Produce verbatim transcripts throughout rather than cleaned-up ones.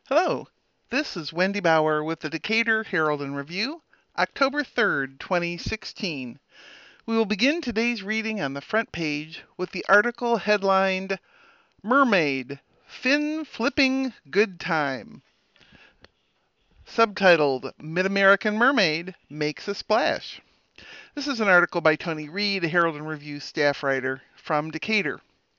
Hello, this is Wendy Bauer with the Decatur Herald and Review, October third, twenty sixteen. We will begin today's reading on the front page with the article headlined, Mermaid, Fin Flipping Good Time. Subtitled, Mid-American Mermaid Makes a Splash. This is an article by Tony Reed, a Herald and Review staff writer from Decatur.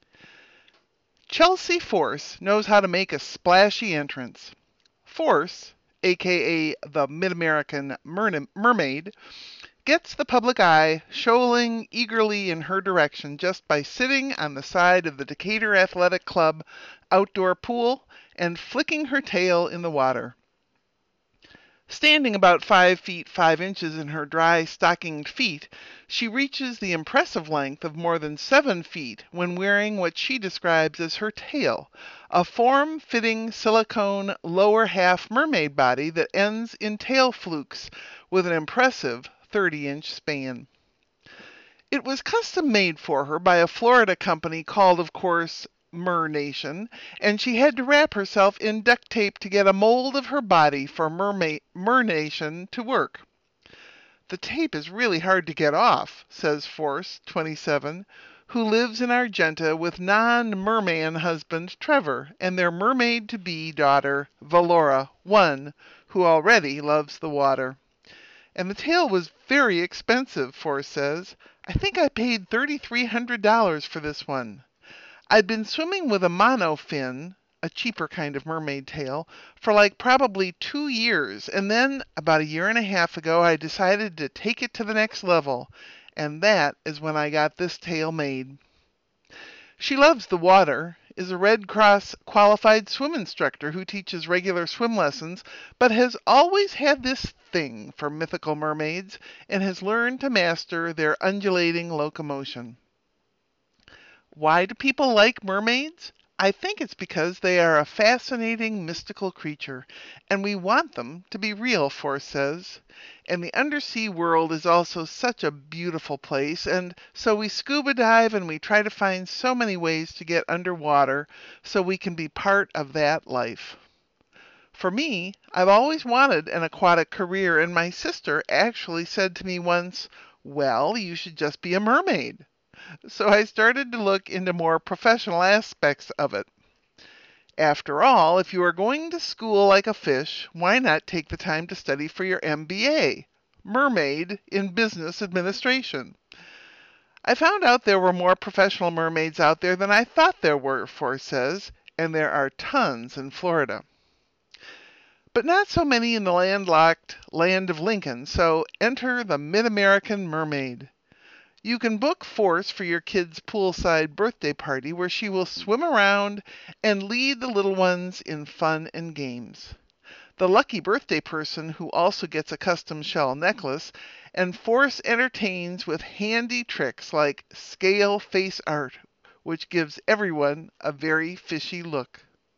Chelsea Force knows how to make a splashy entrance. Force, aka the Mid-American Mermaid, gets the public eye shoaling eagerly in her direction just by sitting on the side of the Decatur Athletic Club outdoor pool and flicking her tail in the water. Standing about five feet five inches in her dry stockinged feet, she reaches the impressive length of more than seven feet when wearing what she describes as her tail, a form-fitting silicone lower half mermaid body that ends in tail flukes with an impressive thirty-inch span. It was custom made for her by a Florida company called, of course, Mer Nation, and she had to wrap herself in duct tape to get a mold of her body for Merma- Mer Nation to work. The tape is really hard to get off, says Force, twenty-seven, who lives in Argenta with non-merman husband Trevor and their mermaid-to-be daughter Valora, one, who already loves the water. And the tail was very expensive, Force says. I think I paid three thousand three hundred dollars for this one. I'd been swimming with a monofin, a cheaper kind of mermaid tail, for like probably two years, and then about a year and a half ago I decided to take it to the next level, and that is when I got this tail made. She loves the water, is a Red Cross qualified swim instructor who teaches regular swim lessons, but has always had this thing for mythical mermaids and has learned to master their undulating locomotion. Why do people like mermaids? I think it's because they are a fascinating, mystical creature, and we want them to be real, Force says. And the undersea world is also such a beautiful place, and so we scuba dive and we try to find so many ways to get underwater so we can be part of that life. For me, I've always wanted an aquatic career, and my sister actually said to me once, "Well, you should just be a mermaid." So I started to look into more professional aspects of it. After all, if you are going to school like a fish, why not take the time to study for your M B A, Mermaid in Business Administration? I found out there were more professional mermaids out there than I thought there were, Force says, and there are tons in Florida. But not so many in the landlocked land of Lincoln, so enter the Mid-American Mermaid. You can book Force for your kid's poolside birthday party where she will swim around and lead the little ones in fun and games. The lucky birthday person who also gets a custom shell necklace, and Force entertains with handy tricks like scale face art, which gives everyone a very fishy look.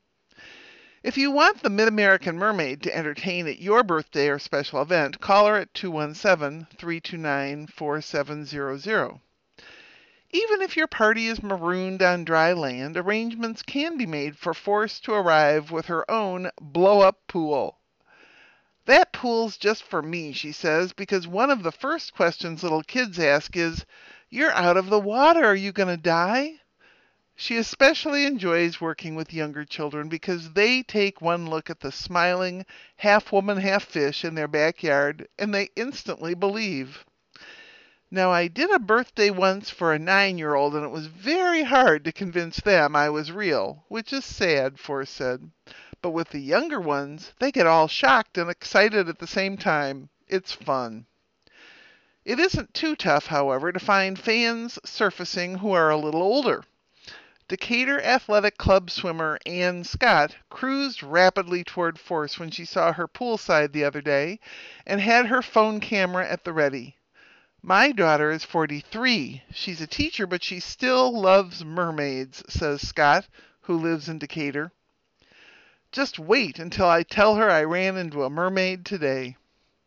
If you want the Mid-American Mermaid to entertain at your birthday or special event, call her at two one seven, three two nine, four seven zero zero. Even if your party is marooned on dry land, arrangements can be made for Force to arrive with her own blow-up pool. That pool's just for me, she says, because one of the first questions little kids ask is, "You're out of the water, are you going to die?" She especially enjoys working with younger children because they take one look at the smiling half-woman, half-fish in their backyard and they instantly believe. Now, I did a birthday once for a nine-year-old and it was very hard to convince them I was real, which is sad, Force said. But with the younger ones, they get all shocked and excited at the same time. It's fun. It isn't too tough, however, to find fans surfacing who are a little older. Decatur Athletic Club swimmer Ann Scott cruised rapidly toward Force when she saw her poolside the other day and had her phone camera at the ready. My daughter is forty-three. She's a teacher, but she still loves mermaids, says Scott, who lives in Decatur. Just wait until I tell her I ran into a mermaid today.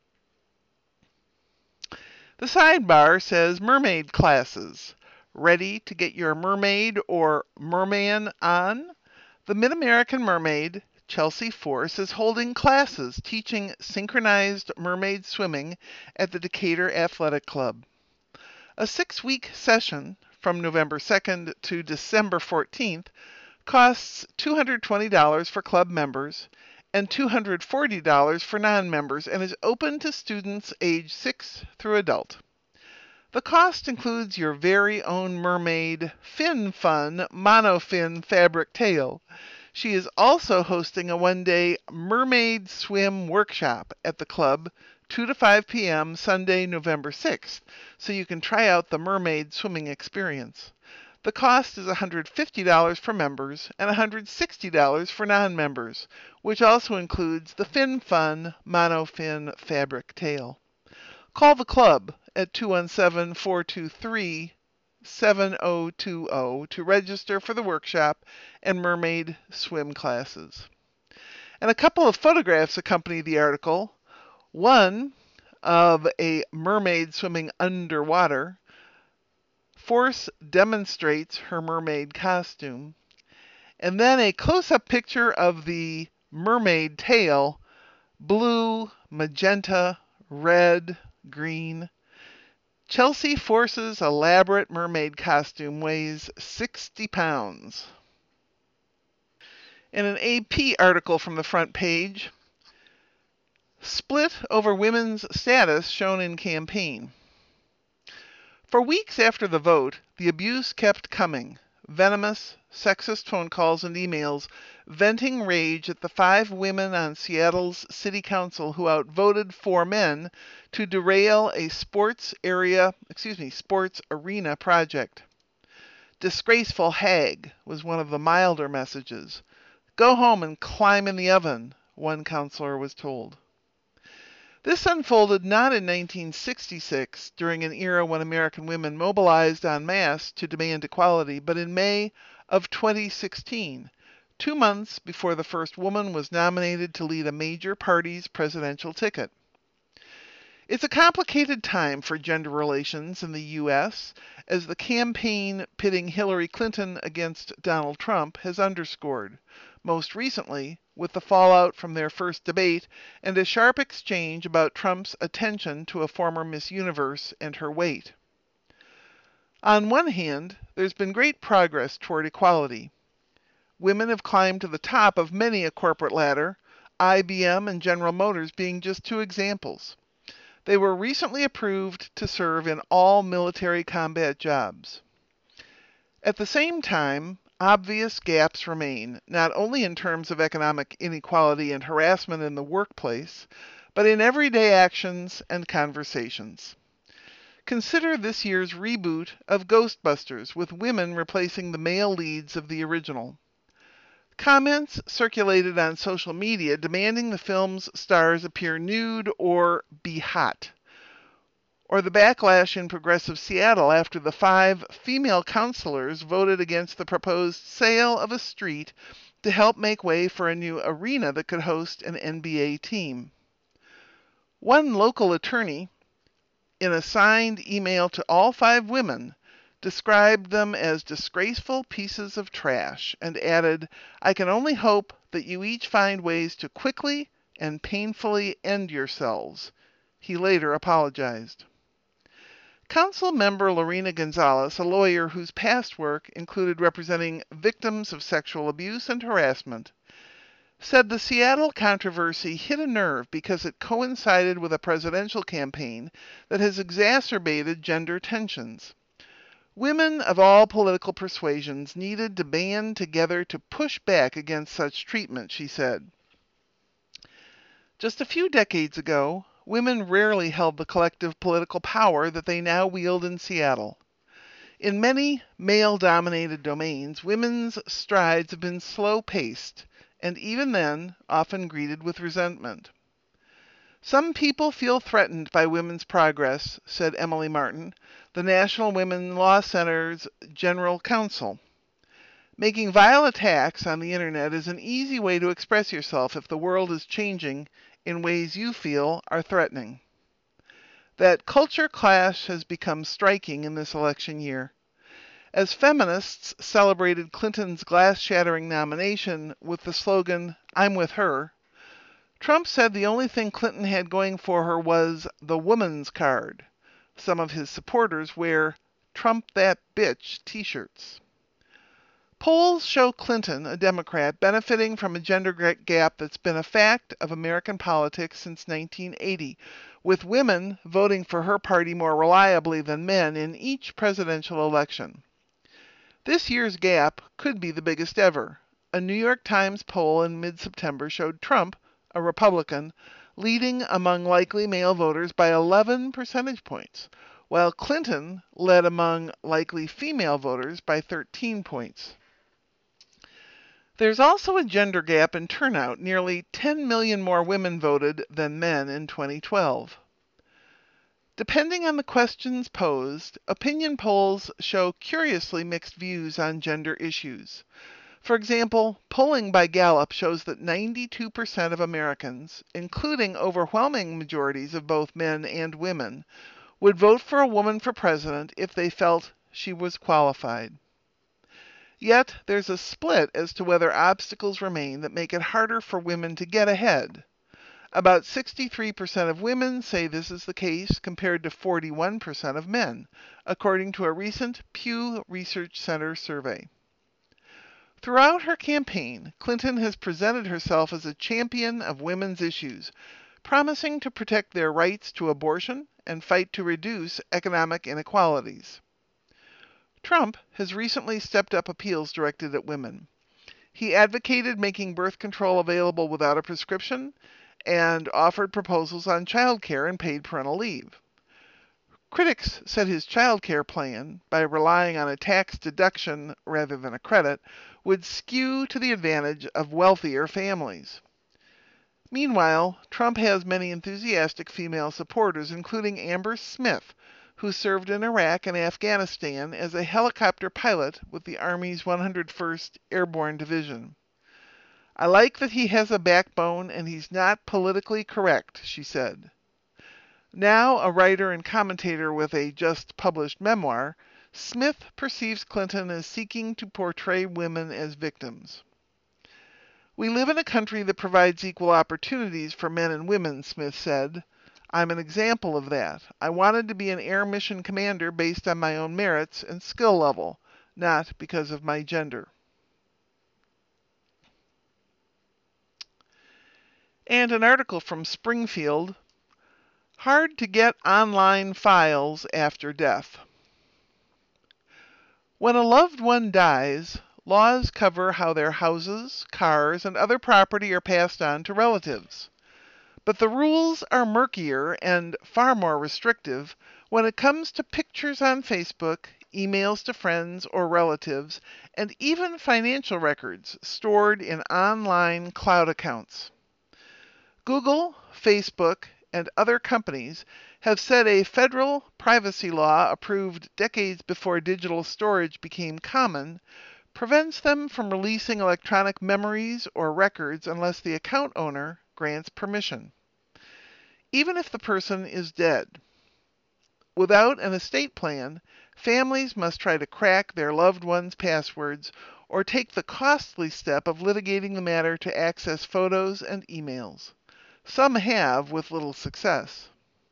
The sidebar says mermaid classes. Ready to get your mermaid or merman on? The Mid-American Mermaid Chelsea Force is holding classes teaching synchronized mermaid swimming at the Decatur Athletic Club. A six-week session from November second to December fourteenth costs two hundred twenty dollars for club members and two hundred forty dollars for non-members and is open to students age six through adult. The cost includes your very own mermaid Fin Fun monofin fabric tail. She is also hosting a one-day mermaid swim workshop at the club, two to five p m Sunday, November sixth, so you can try out the mermaid swimming experience. The cost is one hundred fifty dollars for members and one hundred sixty dollars for non-members, which also includes the Fin Fun monofin fabric tail. Call the club at two one seven, four two three, seven zero two zero to register for the workshop and mermaid swim classes. And a couple of photographs accompany the article. One of a mermaid swimming underwater. Force demonstrates her mermaid costume. And then a close-up picture of the mermaid tail, blue, magenta, red, green. Chelsea Force's elaborate mermaid costume weighs sixty pounds. In an A P article from the front page, split over women's status shown in campaign. For weeks after the vote, the abuse kept coming. Venomous, sexist phone calls and emails venting rage at the five women on Seattle's city council who outvoted four men to derail a sports area, excuse me, sports arena project. Disgraceful hag was one of the milder messages. Go home and climb in the oven, one counselor was told. This unfolded not in nineteen sixty-six, during an era when American women mobilized en masse to demand equality, but in May of twenty sixteen, two months before the first woman was nominated to lead a major party's presidential ticket. It's a complicated time for gender relations in the U S, as the campaign pitting Hillary Clinton against Donald Trump has underscored, most recently with the fallout from their first debate and a sharp exchange about Trump's attention to a former Miss Universe and her weight. On one hand, there's been great progress toward equality. Women have climbed to the top of many a corporate ladder, I B M and General Motors being just two examples. They were recently approved to serve in all military combat jobs. At the same time, obvious gaps remain, not only in terms of economic inequality and harassment in the workplace, but in everyday actions and conversations. Consider this year's reboot of Ghostbusters, with women replacing the male leads of the original. Comments circulated on social media demanding the film's stars appear nude or be hot. Or the backlash in progressive Seattle after the five female councilors voted against the proposed sale of a street to help make way for a new arena that could host an N B A team. One local attorney, in a signed email to all five women, described them as disgraceful pieces of trash and added, "I can only hope that you each find ways to quickly and painfully end yourselves." He later apologized. Council member Lorena Gonzalez, a lawyer whose past work included representing victims of sexual abuse and harassment, said the Seattle controversy hit a nerve because it coincided with a presidential campaign that has exacerbated gender tensions. Women of all political persuasions needed to band together to push back against such treatment, she said. Just a few decades ago, women rarely held the collective political power that they now wield in Seattle. In many male-dominated domains, women's strides have been slow-paced, and even then, often greeted with resentment. Some people feel threatened by women's progress, said Emily Martin, the National Women Law Center's General Counsel. Making vile attacks on the internet is an easy way to express yourself if the world is changing in ways you feel are threatening. That culture clash has become striking in this election year. As feminists celebrated Clinton's glass-shattering nomination with the slogan, "I'm with her," Trump said the only thing Clinton had going for her was the woman's card. Some of his supporters wear "Trump that bitch" t-shirts. Polls show Clinton, a Democrat, benefiting from a gender gap that's been a fact of American politics since nineteen eighty, with women voting for her party more reliably than men in each presidential election. This year's gap could be the biggest ever. A New York Times poll in mid-September showed Trump, a Republican, leading among likely male voters by eleven percentage points, while Clinton led among likely female voters by thirteen points. There's also a gender gap in turnout. Nearly ten million more women voted than men in twenty twelve. Depending on the questions posed, opinion polls show curiously mixed views on gender issues. For example, polling by Gallup shows that ninety-two percent of Americans, including overwhelming majorities of both men and women, would vote for a woman for president if they felt she was qualified. Yet, there's a split as to whether obstacles remain that make it harder for women to get ahead. About sixty-three percent of women say this is the case, compared to forty-one percent of men, according to a recent Pew Research Center survey. Throughout her campaign, Clinton has presented herself as a champion of women's issues, promising to protect their rights to abortion and fight to reduce economic inequalities. Trump has recently stepped up appeals directed at women. He advocated making birth control available without a prescription and offered proposals on child care and paid parental leave. Critics said his child care plan, by relying on a tax deduction rather than a credit, would skew to the advantage of wealthier families. Meanwhile, Trump has many enthusiastic female supporters, including Amber Smith, who served in Iraq and Afghanistan as a helicopter pilot with the Army's one hundred first Airborne Division. "I like that he has a backbone and he's not politically correct," she said. Now a writer and commentator with a just-published memoir, Smith perceives Clinton as seeking to portray women as victims. "We live in a country that provides equal opportunities for men and women," Smith said. "I'm an example of that. I wanted to be an air mission commander based on my own merits and skill level, not because of my gender." And an article from Springfield, "Hard to get online files after death." When a loved one dies, laws cover how their houses, cars, and other property are passed on to relatives. But the rules are murkier and far more restrictive when it comes to pictures on Facebook, emails to friends or relatives, and even financial records stored in online cloud accounts. Google, Facebook, and other companies have said a federal privacy law approved decades before digital storage became common prevents them from releasing electronic memories or records unless the account owner grants permission, even if the person is dead. Without an estate plan, families must try to crack their loved ones' passwords or take the costly step of litigating the matter to access photos and emails. Some have, with little success.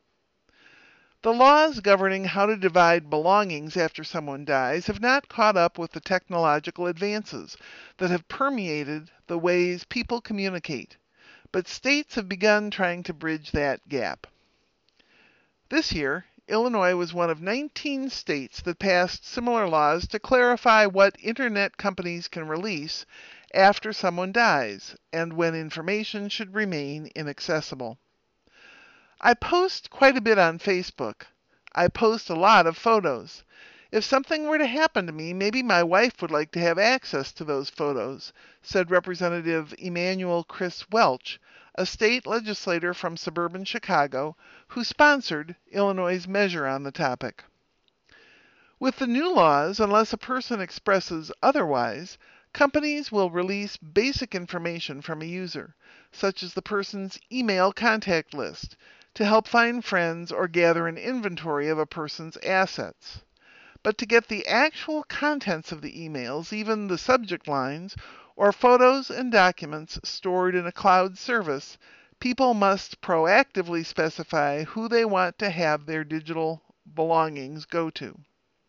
The laws governing how to divide belongings after someone dies have not caught up with the technological advances that have permeated the ways people communicate, but states have begun trying to bridge that gap. This year, Illinois was one of nineteen states that passed similar laws to clarify what Internet companies can release after someone dies and when information should remain inaccessible. I post quite a bit on Facebook. I post a lot of photos. If something were to happen to me, maybe my wife would like to have access to those photos, said Representative Emanuel Chris Welch, a state legislator from suburban Chicago, who sponsored Illinois' measure on the topic. With the new laws, unless a person expresses otherwise, companies will release basic information from a user, such as the person's email contact list, to help find friends or gather an inventory of a person's assets. But to get the actual contents of the emails, even the subject lines, or photos and documents stored in a cloud service, people must proactively specify who they want to have their digital belongings go to.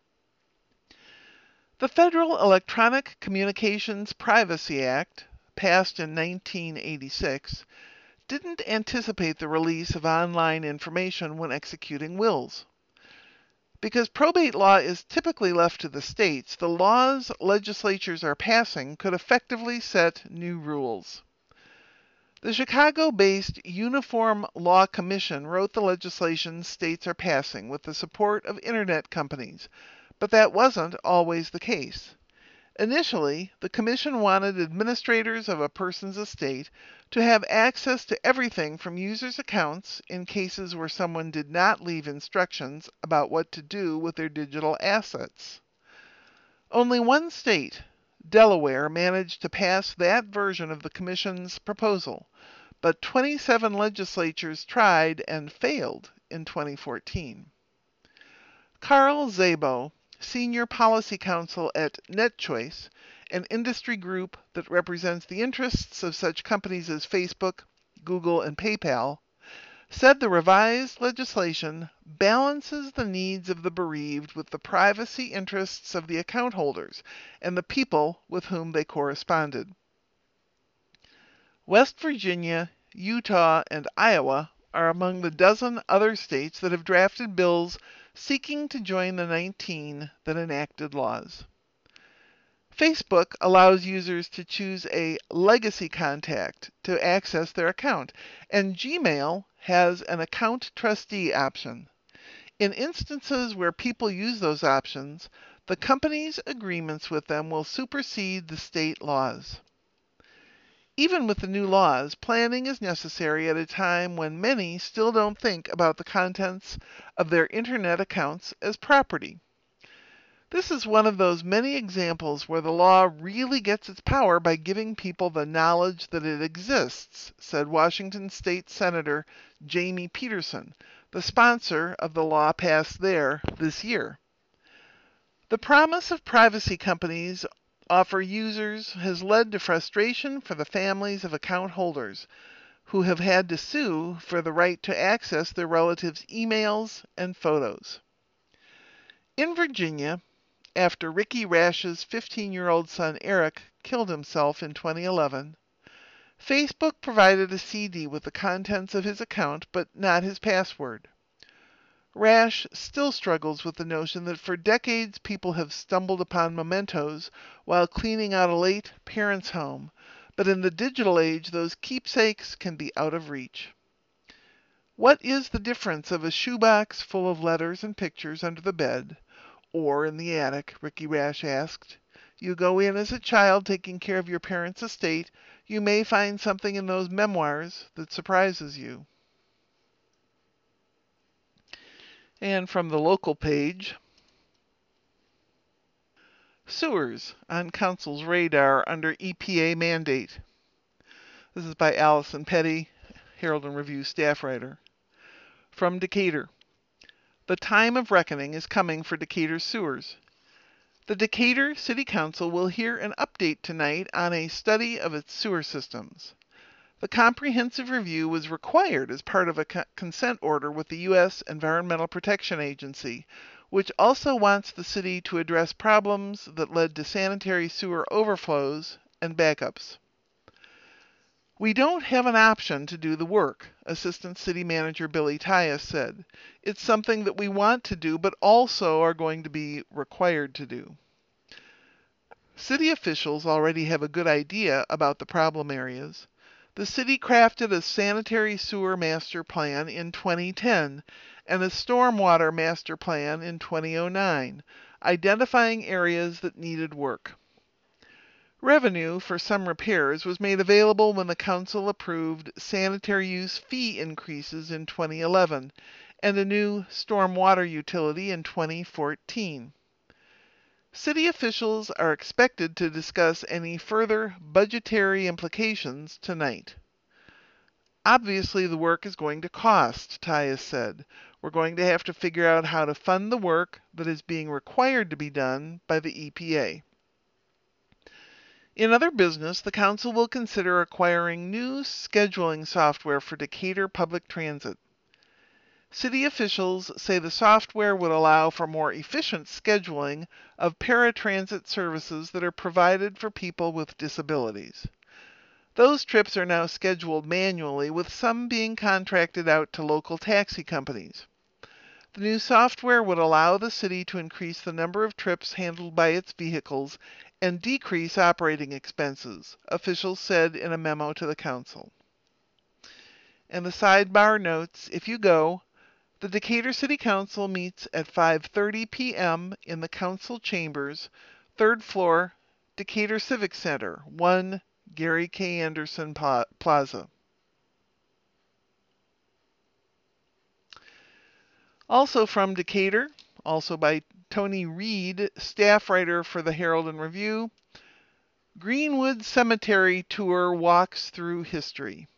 The Federal Electronic Communications Privacy Act, passed in nineteen eighty-six, didn't anticipate the release of online information when executing wills. Because probate law is typically left to the states, the laws legislatures are passing could effectively set new rules. The Chicago-based Uniform Law Commission wrote the legislation states are passing with the support of Internet companies, but that wasn't always the case. Initially, the commission wanted administrators of a person's estate to have access to everything from users' accounts in cases where someone did not leave instructions about what to do with their digital assets. Only one state, Delaware, managed to pass that version of the commission's proposal, but twenty-seven legislatures tried and failed in twenty fourteen. Carl Szabo, Senior Policy Counsel at NetChoice, an industry group that represents the interests of such companies as Facebook, Google, and PayPal, said the revised legislation balances the needs of the bereaved with the privacy interests of the account holders and the people with whom they corresponded. West Virginia, Utah, and Iowa are among the dozen other states that have drafted bills seeking to join the nineteen that enacted laws. Facebook allows users to choose a legacy contact to access their account, and Gmail has an account trustee option. In instances where people use those options, the company's agreements with them will supersede the state laws. Even with the new laws, planning is necessary at a time when many still don't think about the contents of their internet accounts as property. This is one of those many examples where the law really gets its power by giving people the knowledge that it exists, said Washington State Senator Jamie Peterson, the sponsor of the law passed there this year. The promise of privacy companies offer users has led to frustration for the families of account holders who have had to sue for the right to access their relatives' emails and photos. In Virginia, after Ricky Rash's fifteen-year-old son Eric killed himself in twenty eleven, Facebook provided a C D with the contents of his account but not his password. Rash still struggles with the notion that for decades people have stumbled upon mementos while cleaning out a late parent's home, but in the digital age those keepsakes can be out of reach. What is the difference of a shoebox full of letters and pictures under the bed, or in the attic? Ricky Rash asked. You go in as a child taking care of your parents' estate, you may find something in those memoirs that surprises you. And from the local page, sewers on council's radar under E P A mandate. This is by Allison Petty, Herald and Review staff writer. From Decatur. The time of reckoning is coming for Decatur sewers. The Decatur City Council will hear an update tonight on a study of its sewer systems. The comprehensive review was required as part of a co- consent order with the U S Environmental Protection Agency, which also wants the city to address problems that led to sanitary sewer overflows and backups. We don't have an option to do the work, Assistant City Manager Billy Tyus said. It's something that we want to do, but also are going to be required to do. City officials already have a good idea about the problem areas. The city crafted a sanitary sewer master plan in twenty ten and a stormwater master plan in two thousand nine, identifying areas that needed work. Revenue for some repairs was made available when the council approved sanitary use fee increases in twenty eleven and a new stormwater utility in twenty fourteen. City officials are expected to discuss any further budgetary implications tonight. Obviously, the work is going to cost, Tyus said. We're going to have to figure out how to fund the work that is being required to be done by the E P A. In other business, the council will consider acquiring new scheduling software for Decatur public transit. City officials say the software would allow for more efficient scheduling of paratransit services that are provided for people with disabilities. Those trips are now scheduled manually, with some being contracted out to local taxi companies. The new software would allow the city to increase the number of trips handled by its vehicles and decrease operating expenses, officials said in a memo to the council. And the sidebar notes, if you go, the Decatur City Council meets at five thirty p m in the council chambers, third floor, Decatur Civic Center, one Gary K. Anderson Plaza. Also from Decatur, also by Tony Reed, staff writer for the Herald and Review, Greenwood Cemetery Tour walks through history.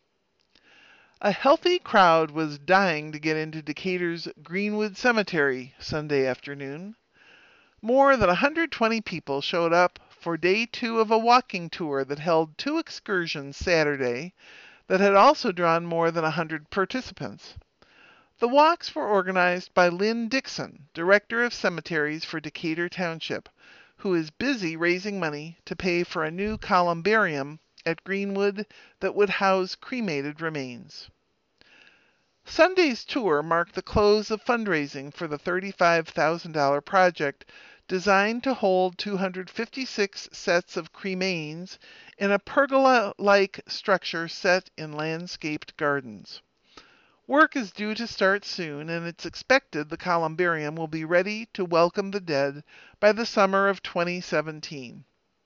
A healthy crowd was dying to get into Decatur's Greenwood Cemetery Sunday afternoon. More than one hundred twenty people showed up for day two of a walking tour that held two excursions Saturday that had also drawn more than one hundred participants. The walks were organized by Lynn Dixon, Director of Cemeteries for Decatur Township, who is busy raising money to pay for a new columbarium at Greenwood that would house cremated remains. Sunday's tour marked the close of fundraising for the thirty-five thousand dollars project designed to hold two hundred fifty-six sets of cremains in a pergola-like structure set in landscaped gardens. Work is due to start soon, and it's expected the columbarium will be ready to welcome the dead by the summer of twenty seventeen.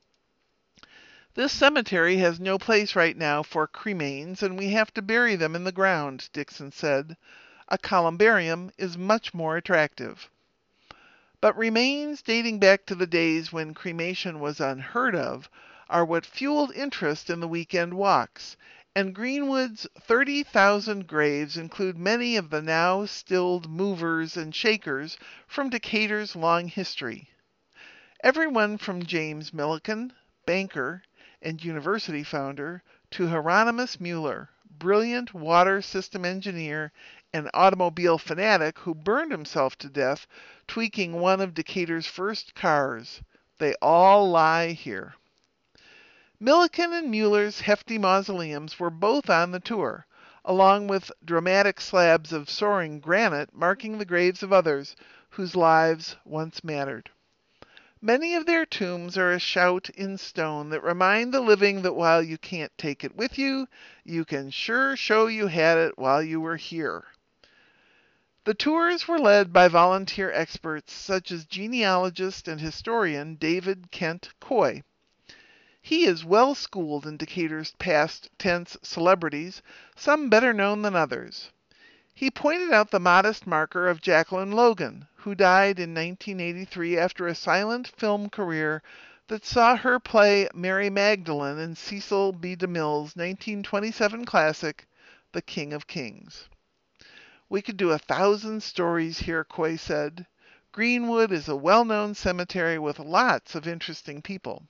This cemetery has no place right now for cremains, and we have to bury them in the ground, Dixon said. A columbarium is much more attractive. But remains dating back to the days when cremation was unheard of are what fueled interest in the weekend walks, and Greenwood's thirty thousand graves include many of the now stilled movers and shakers from Decatur's long history. Everyone from James Milliken, banker and university founder, to Hieronymus Mueller, brilliant water system engineer and automobile fanatic who burned himself to death tweaking one of Decatur's first cars. They all lie here. Milliken and Mueller's hefty mausoleums were both on the tour, along with dramatic slabs of soaring granite marking the graves of others whose lives once mattered. Many of their tombs are a shout in stone that remind the living that while you can't take it with you, you can sure show you had it while you were here. The tours were led by volunteer experts such as genealogist and historian David Kent Coy. He is well schooled in Decatur's past tense celebrities, some better known than others. He pointed out the modest marker of Jacqueline Logan, who died in nineteen eighty-three after a silent film career that saw her play Mary Magdalene in Cecil B. DeMille's nineteen twenty-seven classic, The King of Kings. We could do a thousand stories here, Coy said. Greenwood is a well-known cemetery with lots of interesting people.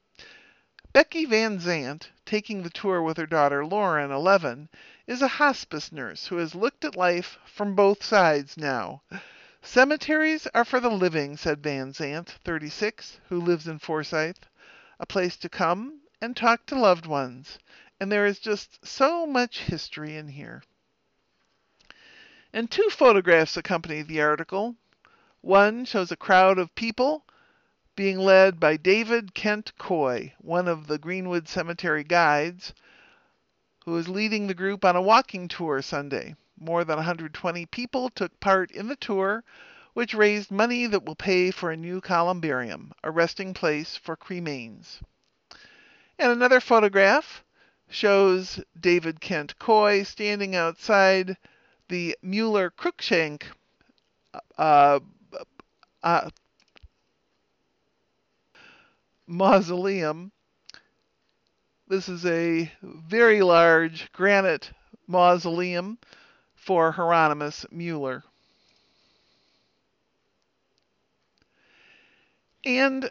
Becky Van Zant, taking the tour with her daughter Lauren, eleven, is a hospice nurse who has looked at life from both sides now. Cemeteries are for the living, said Van Zant, thirty-six, who lives in Forsyth. A place to come and talk to loved ones, and there is just so much history in here. And two photographs accompany the article. One shows a crowd of people being led by David Kent Coy, one of the Greenwood Cemetery guides, who is leading the group on a walking tour Sunday. More than one hundred twenty people took part in the tour, which raised money that will pay for a new columbarium, a resting place for cremains. And another photograph shows David Kent Coy standing outside the Mueller-Cruikshank uh, uh, mausoleum. This is a very large granite mausoleum for Hieronymus Mueller. And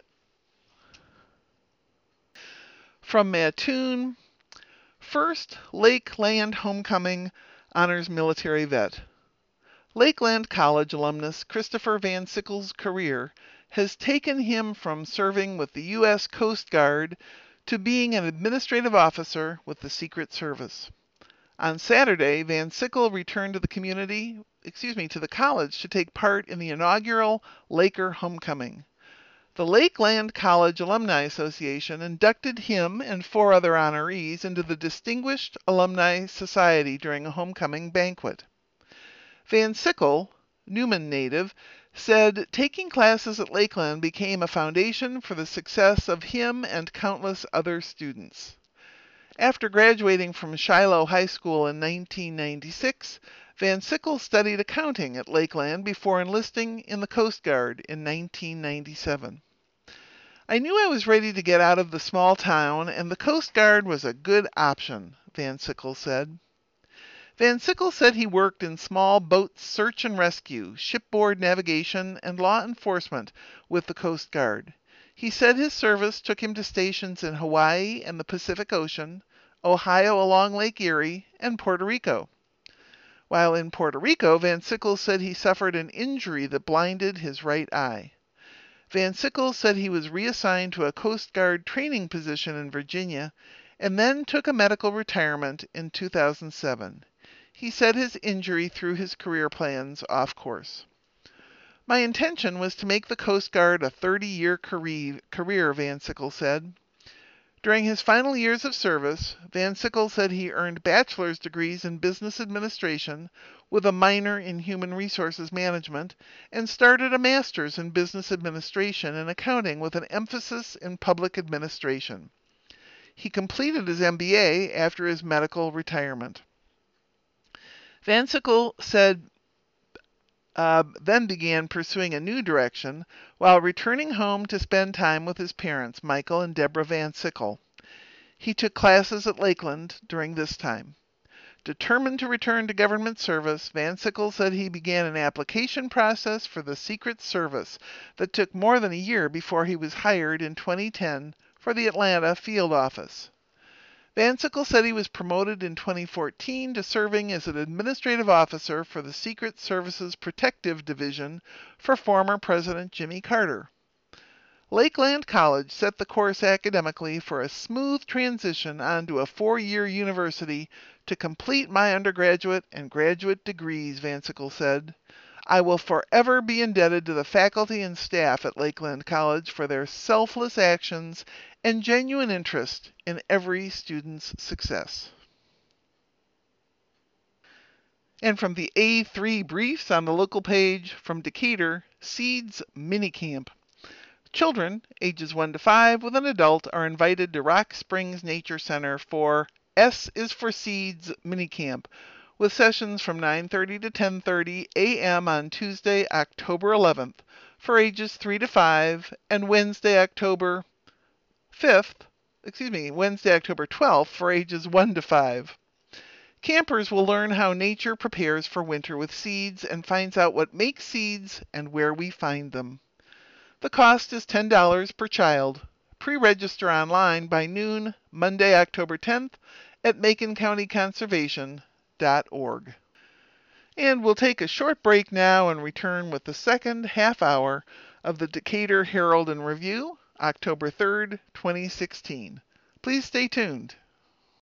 from Mattoon, first Lakeland Homecoming honors military vet. Lakeland College alumnus Christopher Van Sickle's career has taken him from serving with the U S Coast Guard to being an administrative officer with the Secret Service. On Saturday, Van Sickle returned to the community, excuse me, to the college to take part in the inaugural Laker Homecoming. The Lakeland College Alumni Association inducted him and four other honorees into the Distinguished Alumni Society during a homecoming banquet. Van Sickle, Newman native, said taking classes at Lakeland became a foundation for the success of him and countless other students. After graduating from Shiloh High School in nineteen ninety-six, Van Sickle studied accounting at Lakeland before enlisting in the Coast Guard in nineteen ninety-seven. I knew I was ready to get out of the small town, and the Coast Guard was a good option, Van Sickle said. Van Sickle said he worked in small boat search and rescue, shipboard navigation, and law enforcement with the Coast Guard. He said his service took him to stations in Hawaii and the Pacific Ocean, Ohio along Lake Erie, and Puerto Rico. While in Puerto Rico, Van Sickle said he suffered an injury that blinded his right eye. Van Sickle said he was reassigned to a Coast Guard training position in Virginia and then took a medical retirement in two thousand seven. He said his injury threw his career plans off course. My intention was to make the Coast Guard a thirty-year career, Van Sickle said. During his final years of service, Van Sickle said he earned bachelor's degrees in business administration with a minor in human resources management and started a master's in business administration and accounting with an emphasis in public administration. He completed his M B A after his medical retirement. Van Sickle said uh, then began pursuing a new direction while returning home to spend time with his parents, Michael and Deborah Van Sickle. He took classes at Lakeland during this time. Determined to return to government service, Van Sickle said he began an application process for the Secret Service that took more than a year before he was hired in twenty ten for the Atlanta field office. Van Sickle said he was promoted in twenty fourteen to serving as an administrative officer for the Secret Service's Protective Division for former President Jimmy Carter. Lakeland College set the course academically for a smooth transition onto a four-year university to complete my undergraduate and graduate degrees, Van Sickle said. I will forever be indebted to the faculty and staff at Lakeland College for their selfless actions and genuine interest in every student's success. And from the A three Briefs on the local page, from Decatur, Seeds Minicamp. Children, ages one to five, with an adult, are invited to Rock Springs Nature Center for S is for Seeds Minicamp, with sessions from nine thirty to ten thirty a m on Tuesday, October eleventh, for ages three to five, and Wednesday, October fifth, excuse me, Wednesday, October twelfth, for ages one to five. Campers will learn how nature prepares for winter with seeds and finds out what makes seeds and where we find them. The cost is ten dollars per child. Pre-register online by noon, Monday, October tenth, at Macon County Conservation dot org. And we'll take a short break now and return with the second half hour of the Decatur Herald and Review, October third, twenty sixteen. Please stay tuned.